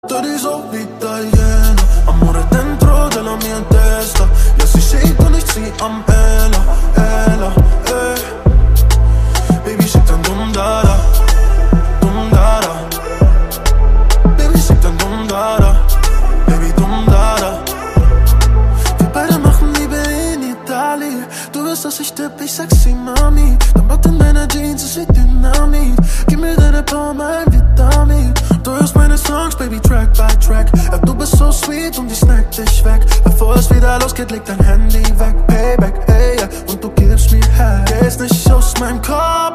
Tu eri so italiana, amore dentro della mia testa. Ja, sie schickt und ich zieh am Ella, Ella, ey. Baby, schick dein Dum-Dada, Dum-Dada. Baby, schick dein Dum-Dada, Baby, Dum-Dada. Wir beide machen Liebe in Italien. Du wirst, dass ich tipp, ich sexy Mami. Dein Bart in meiner Jeans ist wie Dynamit. Gib mir deine Power, mein Vitamin. Du hörst meine Songs, Baby, Track by Track. Ja, du bist so sweet und ich snack dich weg. Bevor es wieder losgeht, leg dein Handy weg. Payback, ey, yeah. Und du gibst mir her. Gehst nicht aus meinem Kopf.